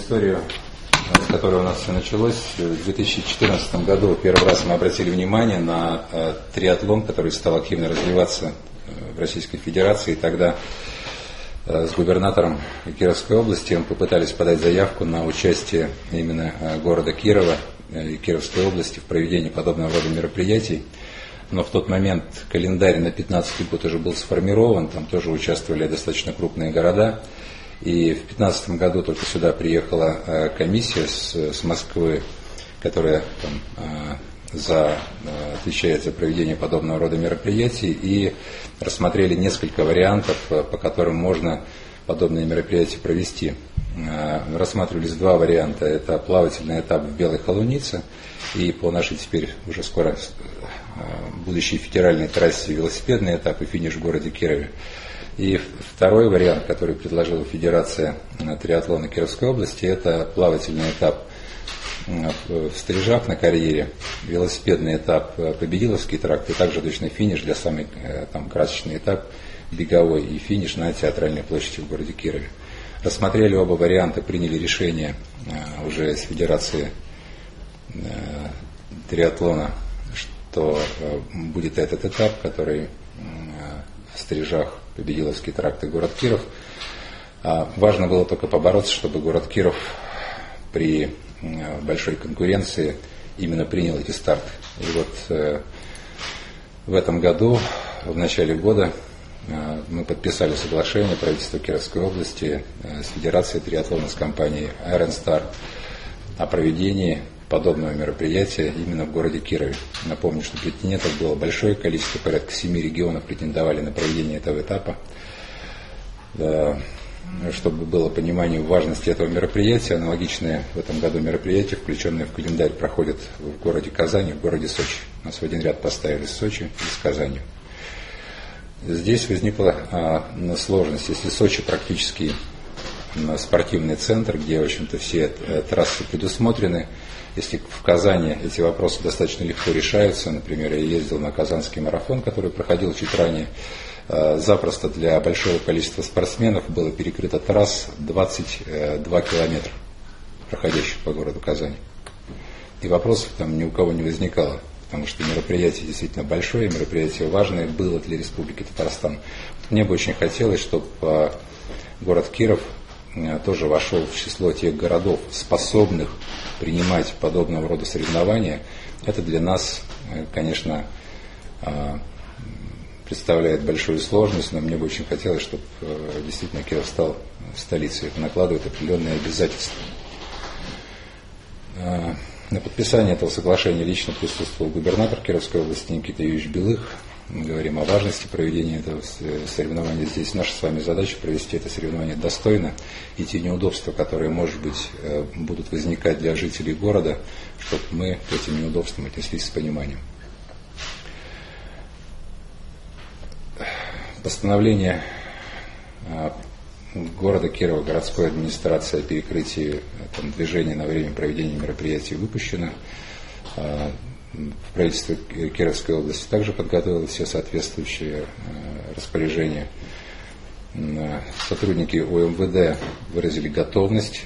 историю, с которой у нас все началось. В 2014 году первый раз мы обратили внимание на триатлон, который стал активно развиваться в Российской Федерации. И тогда с губернатором Кировской области мы попытались подать заявку на участие именно города Кирова и Кировской области в проведении подобного рода мероприятий. Но в тот момент календарь на 2015 год уже был сформирован, там тоже участвовали достаточно крупные города. И в 2015 году только сюда приехала комиссия с Москвы, которая отвечает за проведение подобного рода мероприятий, и рассмотрели несколько вариантов, по которым можно подобные мероприятия провести. Рассматривались два варианта. Это плавательный этап в Белой Холунице и по нашей теперь уже скоро будущей федеральной трассе велосипедный этап и финиш в городе Кирове. И второй вариант, который предложила Федерация триатлона Кировской области, это плавательный этап в Стрижах на карьере, велосипедный этап Победиловский тракт и также точный финиш для самый красочный этап беговой и финиш на Театральной площади в городе Кирове. Рассмотрели оба варианта, приняли решение уже с Федерации триатлона, что будет этот этап, который в Стрижах, Победиловский тракт и город Киров. Важно было только побороться, чтобы город Киров при большой конкуренции именно принял эти старты. И вот в этом году, в начале года, мы подписали соглашение правительства Кировской области с Федерацией триатлона, с компанией Iron Star о проведении подобного мероприятия именно в городе Кирове. Напомню, что претендентов было большое количество, порядка 7 регионов претендовали на проведение этого этапа. Чтобы было понимание важности этого мероприятия, аналогичное в этом году мероприятие, включенное в календарь, проходит в городе Казани, в городе Сочи. У нас в один ряд поставили Сочи и с Казанью. Здесь возникла сложность. Если Сочи практически спортивный центр, где, в общем-то, все трассы предусмотрены, если в Казани эти вопросы достаточно легко решаются, например, я ездил на Казанский марафон, который проходил чуть ранее, запросто для большого количества спортсменов было перекрыто трасс 22 километра, проходящих по городу Казани. И вопросов там ни у кого не возникало, потому что мероприятие действительно большое, мероприятие важное было для Республики Татарстан. Мне бы очень хотелось, чтобы город Киров тоже вошел в число тех городов, способных принимать подобного рода соревнования. Это для нас, конечно, представляет большую сложность, но мне бы очень хотелось, чтобы действительно Киров стал столицей. Это накладывает определенные обязательства. На подписании этого соглашения лично присутствовал губернатор Кировской области Никита Юрьевич Белых. Мы говорим о важности проведения этого соревнования. Здесь наша с вами задача провести это соревнование достойно, и те неудобства, которые, может быть, будут возникать для жителей города, чтобы мы к этим неудобствам отнеслись с пониманием. Постановление города Кирова, городской администрации о перекрытии движения на время проведения мероприятий выпущено. Правительство Кировской области также подготовило все соответствующие распоряжения. Сотрудники УМВД выразили готовность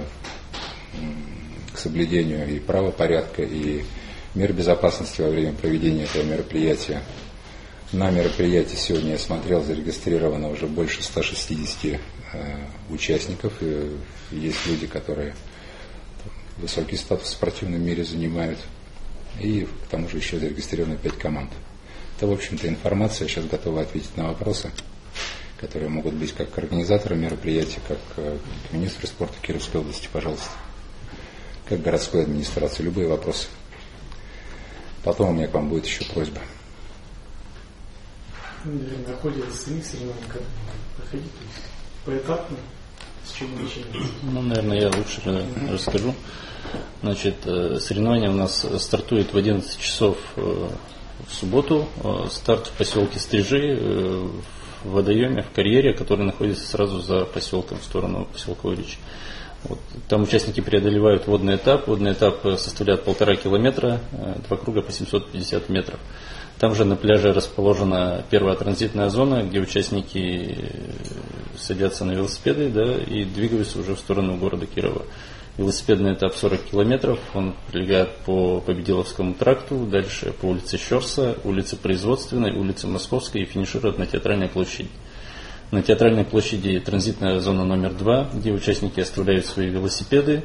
к соблюдению и правопорядка, и мер безопасности во время проведения этого мероприятия. На мероприятии сегодня я смотрел, зарегистрировано уже больше 160 участников. И есть люди, которые высокий статус в спортивном мире занимают. И к тому же еще зарегистрировано 5 команд. Это, в общем-то, информация. Я сейчас готова ответить на вопросы, которые могут быть как к организаторам мероприятия, как к министру спорта Кировской области, пожалуйста, как к городской администрации. Любые вопросы. Потом у меня к вам будет еще просьба. На ходе самих соревнований как проходить? Поэтапно? С чего начинается? Наверное, я лучше расскажу. Значит, соревнование у нас стартует в 11 часов в субботу. Старт в поселке Стрижи, в водоеме, в карьере, который находится сразу за поселком, в сторону поселка Урич. Вот. Там участники преодолевают водный этап. Водный этап составляет 1,5 километра, 2 круга по 750 метров. Там же на пляже расположена первая транзитная зона, где участники садятся на велосипеды, да, и двигаются уже в сторону города Кирова. Велосипедный этап 40 километров, он пролегает по Победиловскому тракту, дальше по улице Щорса, улице Производственной, улице Московской и финиширует на Театральной площади. На Театральной площади транзитная зона номер 2, где участники оставляют свои велосипеды,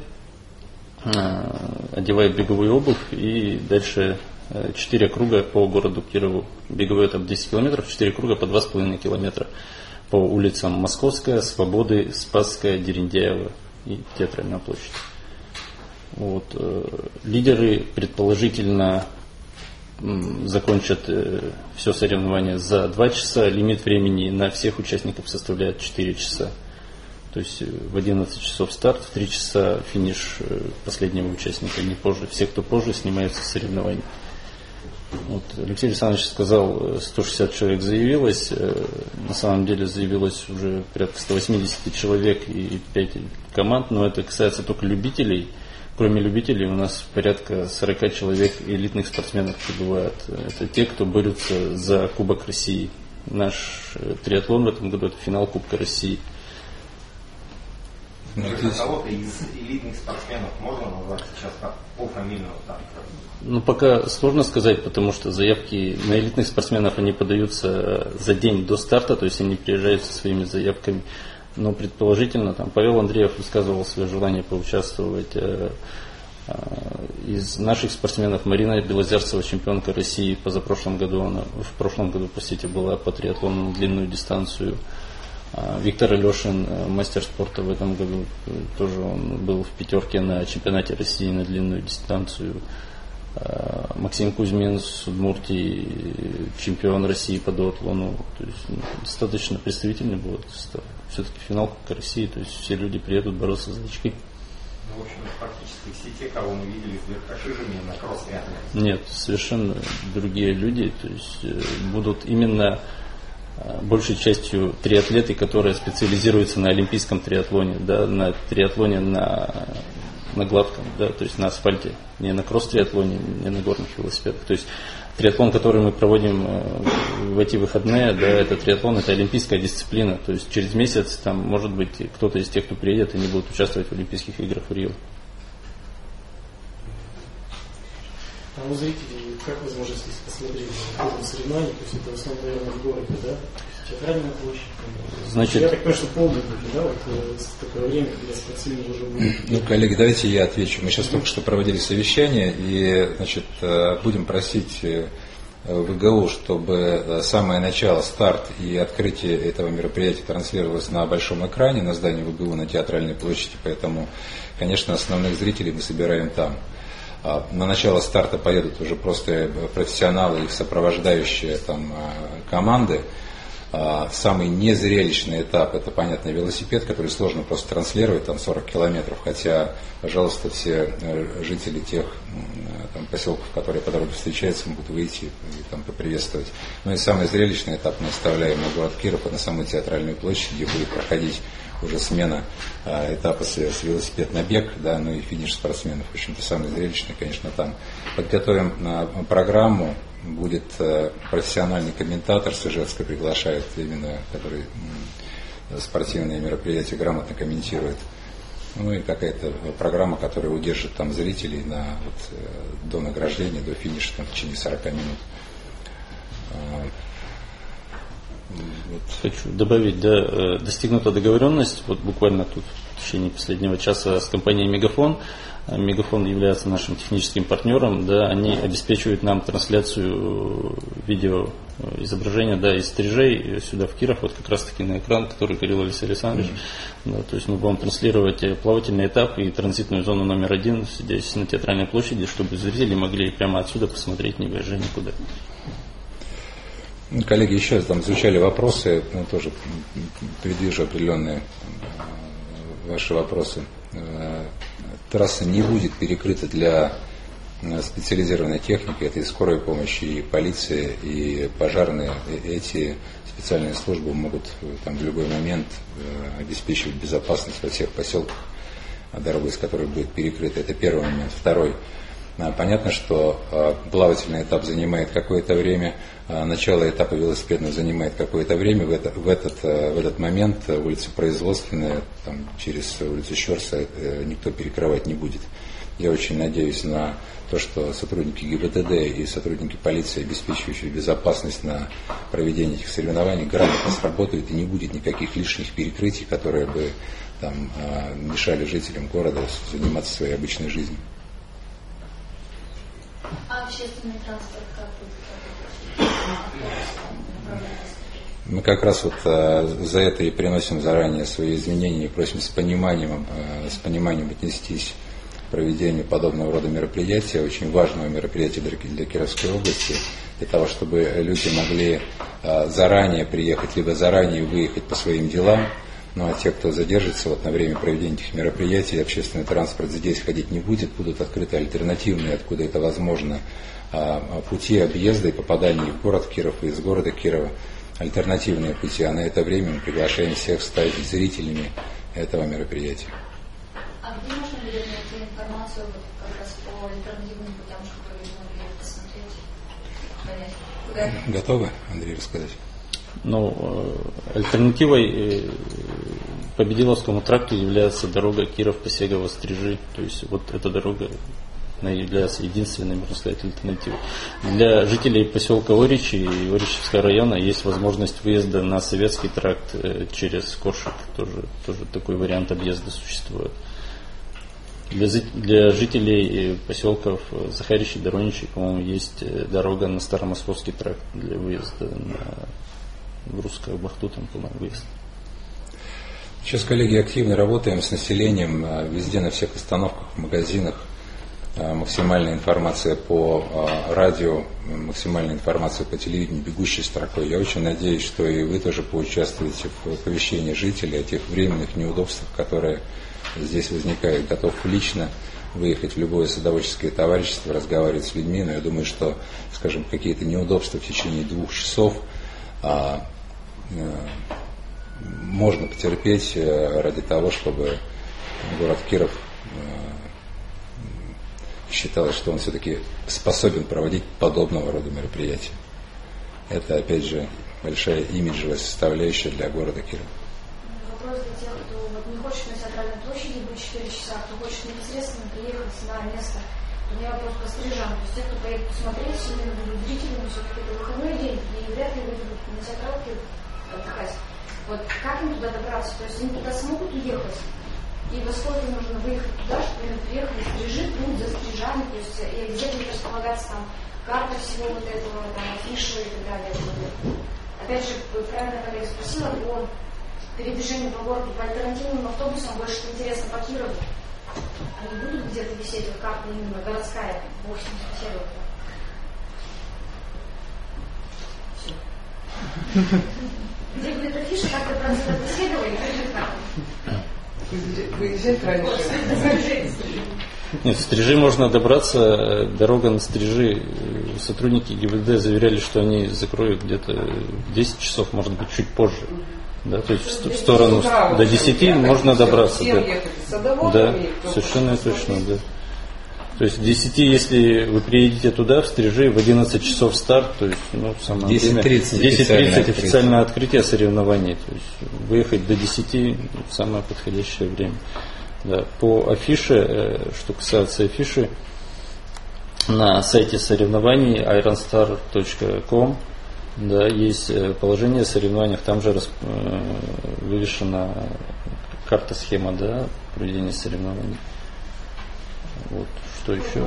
одевают беговую обувь и дальше 4 круга по городу Кирову. Беговой этап 10 километров, 4 круга по 2,5 километра по улицам Московская, Свободы, Спасская, Дерендяева и Театральная площадь. Вот. Лидеры предположительно закончат все соревнование за 2 часа. Лимит времени на всех участников составляет 4 часа. То есть в 11 часов старт, в 3 часа финиш последнего участника, не позже. Все, кто позже, снимаются с соревнований. Вот Алексей Александрович сказал, 160 человек заявилось. На самом деле заявилось уже порядка 180 человек и 5 команд, но это касается только любителей. Кроме любителей у нас порядка 40 человек элитных спортсменов прибывают. Это те, кто борются за Кубок России. Наш триатлон в этом году — это финал Кубка России. Кого-то из элитных спортсменов можно назвать сейчас по фамильному так? Ну, пока сложно сказать, потому что заявки на элитных спортсменов, они подаются за день до старта, то есть они приезжают со своими заявками. Но предположительно, там Павел Андреев высказывал свое желание поучаствовать. Из наших спортсменов Марина Белозерцева, чемпионка России позапрошлом году, она в прошлом году, по сути, была по триатлону на длинную дистанцию. Виктор Алешин, мастер спорта в этом году, тоже он был в пятерке на чемпионате России на длинную дистанцию. Максим Кузьмин с Удмуртии, чемпион России по дуатлону. То есть достаточно представительный был состав. Все-таки финал Кубка России, то есть все люди приедут бороться за очки. Ну, в общем, практически все те, кого мы видели с верхошижами на кросс-триатлоне. Нет, совершенно другие люди. То есть будут именно большей частью триатлеты, которые специализируются на олимпийском триатлоне, да, на триатлоне на гладком, да, то есть на асфальте, не на кросс-триатлоне, не на горных велосипедах. То есть триатлон, который мы проводим в эти выходные, да, это триатлон, это олимпийская дисциплина. То есть через месяц там, может быть, кто-то из тех, кто приедет, они будут участвовать в Олимпийских играх в Рио. А у зрителей как возможность посмотреть на соревнования? То есть это в основном, наверное, в городе, да? Театральная площадь. Значит, я так понимаю, что полный будет, да, вот такое время, когда спортсмены уже будут. Ну, коллеги, давайте я отвечу. Мы сейчас только что проводили совещание, и, значит, будем просить ВГУ, чтобы самое начало, старт и открытие этого мероприятия транслировалось на большом экране на здании ВГУ на Театральной площади, поэтому, конечно, основных зрителей мы собираем там. На начало старта поедут уже просто профессионалы и их сопровождающие там команды. Самый незрелищный этап — это, понятно, велосипед, который сложно просто транслировать, там 40 километров, хотя, пожалуйста, все жители тех там поселков, которые по дороге встречаются, могут выйти и там поприветствовать. Ну и самый зрелищный этап мы оставляем на город Киров, на самую Театральную площадь, где будет проходить уже смена этапа с велосипед на бег, да, ну и финиш спортсменов. В общем-то, самый зрелищный, конечно, там. Подготовим программу, будет профессиональный комментатор с Ижевска, приглашает именно, который спортивные мероприятия грамотно комментирует. Ну и какая-то программа, которая удержит там зрителей до награждения, до финиша там, в течение 40 минут. Вот. Хочу добавить, да, достигнута договоренность, вот буквально тут в течение последнего часа с компанией Мегафон. Мегафон является нашим техническим партнером, да, они обеспечивают нам трансляцию видеоизображения, да, из стрижей сюда в Киров, вот как раз таки на экран, который говорил Алексей Александрович. Да, то есть мы будем транслировать плавательный этап и транзитную зону номер 1 здесь на Театральной площади, чтобы зрители могли прямо отсюда посмотреть, не выезжая никуда. Коллеги, еще там звучали вопросы, тоже предвижу определенные ваши вопросы. Трасса не будет перекрыта для специализированной техники, это и скорая помощь, и полиция, и пожарные. Эти специальные службы могут там, в любой момент обеспечивать безопасность во всех поселках, дорога из которых будет перекрыта. Это первый момент. Второй. Понятно, что плавательный этап занимает какое-то время, начало этапа велосипедного занимает какое-то время. В этот момент улица Производственная, там, через улицу Щорса никто перекрывать не будет. Я очень надеюсь на то, что сотрудники ГИБДД и сотрудники полиции, обеспечивающие безопасность на проведение этих соревнований, грамотно сработают и не будет никаких лишних перекрытий, которые бы там мешали жителям города заниматься своей обычной жизнью. А общественный транспорт как будет? Мы как раз вот за это и приносим заранее свои изменения и просим с пониманием отнестись к проведению подобного рода мероприятия, очень важного мероприятия для Кировской области, для того, чтобы люди могли заранее приехать, либо заранее выехать по своим делам. Ну а те, кто задержится вот на время проведения этих мероприятий, общественный транспорт здесь ходить не будет, будут открыты альтернативные, откуда это возможно, пути объезда и попадания в город Киров и из города Кирова, альтернативные пути. А на это время мы приглашаем всех стать зрителями этого мероприятия. А где можно будет найти информацию как раз по альтернативным путям, чтобы люди могли посмотреть, понять, куда? Готовы, Андрей, рассказать? Ну, альтернативой Победиловскому тракту является дорога Киров-Посегово-Стрижи. То есть вот эта дорога является единственной, можно сказать, альтернативой. Для жителей поселка Оричи и Оричевского района есть возможность выезда на Советский тракт через Коршик. Тоже такой вариант объезда существует. Для жителей поселков Захаричи и Дороничи, по-моему, есть дорога на Старомосковский тракт для выезда в Русскую Бахту, там, по-моему, выезд. Сейчас, коллеги, активно работаем с населением, везде, на всех остановках, в магазинах. Максимальная информация по радио, максимальная информация по телевидению, бегущей строкой. Я очень надеюсь, что и вы тоже поучаствуете в оповещении жителей о тех временных неудобствах, которые здесь возникают. Готов лично выехать в любое садоводческое товарищество, разговаривать с людьми, но я думаю, что, скажем, какие-то неудобства в течение 2 часов можно потерпеть ради того, чтобы город Киров считалось, что он все-таки способен проводить подобного рода мероприятия. Это, опять же, большая имиджевая составляющая для города Кирова. Вопрос для тех, кто вот не хочет на Театральной площади быть 4 часа, кто хочет непосредственно приехать на место. У меня вопрос по стрижам. То есть те, кто поедет посмотреть, именно будут зрителями, все-таки это выходной день, и вряд ли люди будут на театралке отдыхать. Вот как им туда добраться? То есть они туда смогут уехать? И во сколько нужно выехать туда, чтобы они приехали, стрижи, путь за стрижами, то есть и где будет располагаться там карта всего вот этого, там, афиши и так далее. Опять же, правильно коллега спросила о передвижении по городу по альтернативным автобусам, больше интересно по Кирову. Они будут где-то висеть, вот карта именно городская, 80 километров. Все. Где будет афиша, как добраться до Посеговой и как карта? Выезжать раньше. Нет, в Стрижи можно добраться, дорога на Стрижи, сотрудники ГИБДД заверяли, что они закроют где-то в 10 часов, может быть, чуть позже. Да, то есть в сторону до 10 можно добраться. Да, совершенно точно, да. То есть в 10, если вы приедете туда, в Стрижи, в 11 часов старт, то есть, ну, самое 10:30 официальное открытие соревнований. То есть выехать до 10 в самое подходящее время. Да. По афише, что касается афиши, на сайте соревнований ironstar.com, да, есть положение о соревнованиях, там же вывешена карта-схема, да, проведения соревнований. Вот. Что еще?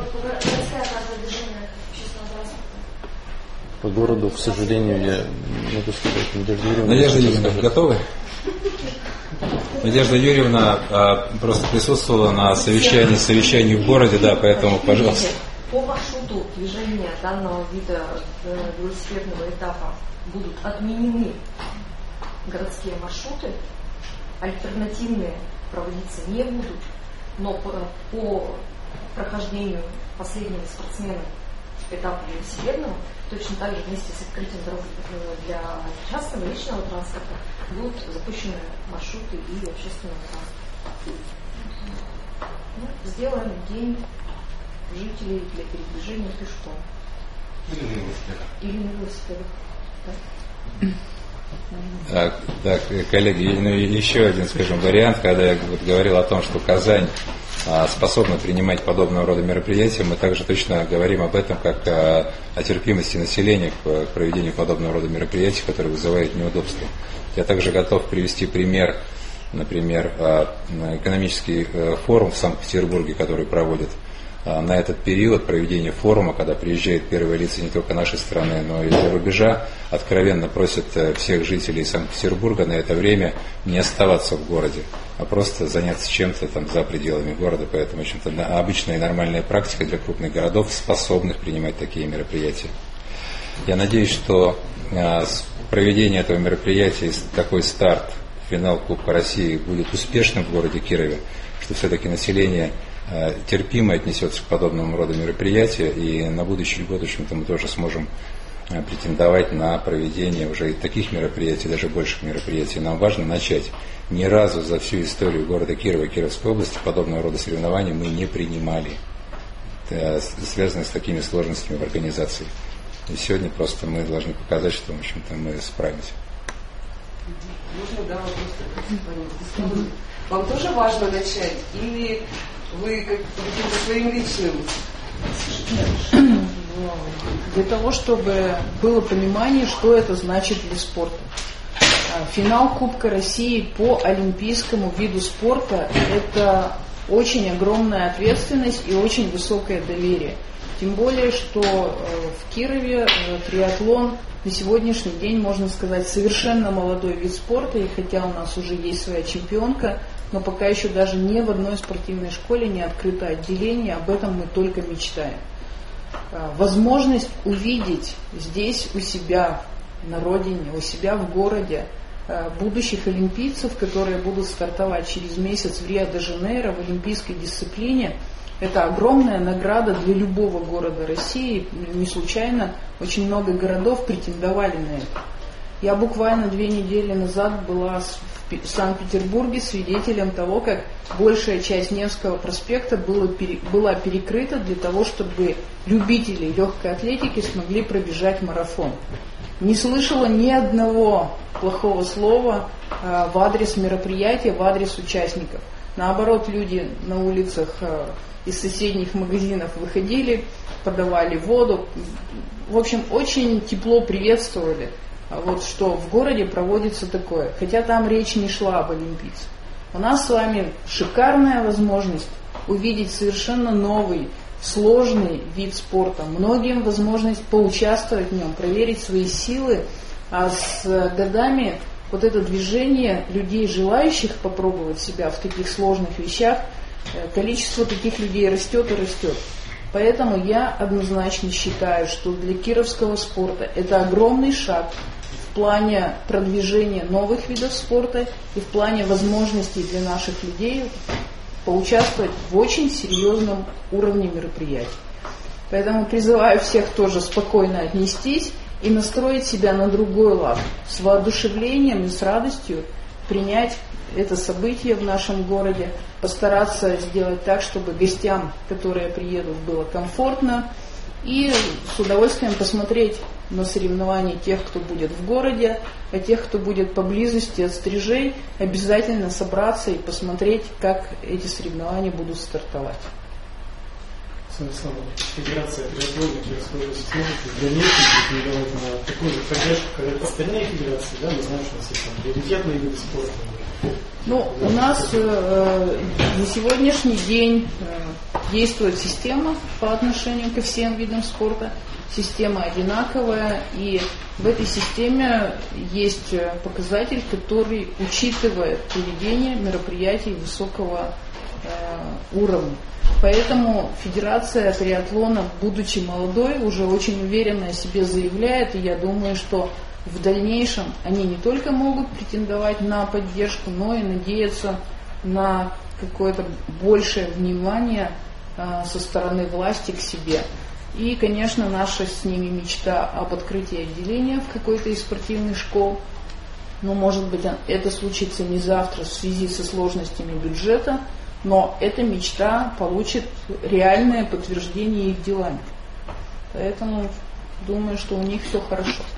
По городу, к сожалению, я не могу сказать. Надежда Юрьевна, готовы? Надежда Юрьевна просто присутствовала на совещании в городе, да, поэтому, пожалуйста. По маршруту движения данного вида велосипедного этапа будут отменены городские маршруты, альтернативные проводиться не будут, но по прохождению последнего спортсмена этапа велосипедного, точно так же вместе с открытием дорог для частного и личного транспорта будут запущены маршруты и общественного транспорта. Ну, сделаем день жителей для передвижения пешком. Или на велосипедах. Так, коллеги, ну, еще один, скажем, вариант, когда я говорил о том, что Казань способна принимать подобного рода мероприятия, мы также точно говорим об этом, как о терпимости населения к проведению подобного рода мероприятий, которые вызывают неудобства. Я также готов привести пример, например, экономический форум в Санкт-Петербурге, который проводит на этот период проведения форума, когда приезжают первые лица не только нашей страны, но и из-за рубежа, откровенно просят всех жителей Санкт-Петербурга на это время не оставаться в городе, а просто заняться чем-то там за пределами города. Поэтому, в общем-то, обычная и нормальная практика для крупных городов, способных принимать такие мероприятия. Я надеюсь, что проведение этого мероприятия, такой старт, финал Кубка России будет успешным в городе Кирове, что все-таки население терпимо отнесется к подобному роду мероприятия, и на будущий год, в общем-то, мы тоже сможем претендовать на проведение уже и таких мероприятий, даже больших мероприятий. Нам важно начать. Ни разу за всю историю города Кирова и Кировской области подобного рода соревнований мы не принимали, связанные с такими сложностями в организации. И сегодня просто мы должны показать, что, в общем-то, мы справимся. Можно, да, вопрос? Вам тоже важно начать? Или вы каким-то своим личным? Для того, чтобы было понимание, что это значит для спорта. Финал Кубка России по олимпийскому виду спорта – это очень огромная ответственность и очень высокое доверие. Тем более, что в Кирове триатлон на сегодняшний день, можно сказать, совершенно молодой вид спорта, и хотя у нас уже есть своя чемпионка, но пока еще даже ни в одной спортивной школе не открыто отделение, об этом мы только мечтаем. Возможность увидеть здесь у себя на родине, у себя в городе будущих олимпийцев, которые будут стартовать через месяц в Рио-де-Жанейро в олимпийской дисциплине, это огромная награда для любого города России. Не случайно очень много городов претендовали на это. Я буквально 2 недели назад была в Санкт-Петербурге свидетелем того, как большая часть Невского проспекта была перекрыта для того, чтобы любители легкой атлетики смогли пробежать марафон. Не слышала ни одного плохого слова в адрес мероприятия, в адрес участников. Наоборот, люди на улицах из соседних магазинов выходили, подавали воду. В общем, очень тепло приветствовали, вот, что в городе проводится такое. Хотя там речь не шла об олимпийцах. У нас с вами шикарная возможность увидеть совершенно новый, сложный вид спорта. Многим возможность поучаствовать в нем, проверить свои силы. А с годами вот это движение людей, желающих попробовать себя в таких сложных вещах, количество таких людей растет и растет. Поэтому я однозначно считаю, что для кировского спорта это огромный шаг в плане продвижения новых видов спорта и в плане возможностей для наших людей поучаствовать в очень серьезном уровне мероприятий. Поэтому призываю всех тоже спокойно отнестись и настроить себя на другой лад, с воодушевлением и с радостью принять это событие в нашем городе, постараться сделать так, чтобы гостям, которые приедут, было комфортно, и с удовольствием посмотреть на соревнования тех, кто будет в городе, а тех, кто будет поблизости от Стрижей, обязательно собраться и посмотреть, как эти соревнования будут стартовать. Федерация триатлона Кировской области сможет в дальнейшем претендовать на такую же поддержку, как остальные федерации, да, мы знаем, что у нас есть там приоритетные виды спорта. Ну, у нас на сегодняшний день действует система по отношению ко всем видам спорта. Система одинаковая, и в этой системе есть показатель, который учитывает поведение мероприятий высокого уровня. Поэтому Федерация триатлона, будучи молодой, уже очень уверенно о себе заявляет, и я думаю, что в дальнейшем они не только могут претендовать на поддержку, но и надеяться на какое-то большее внимание со стороны власти к себе. И, конечно, наша с ними мечта об открытии отделения в какой-то из спортивных школ. Но, может быть, это случится не завтра в связи со сложностями бюджета, Но эта мечта получит реальное подтверждение их делами. Поэтому думаю, что у них все хорошо.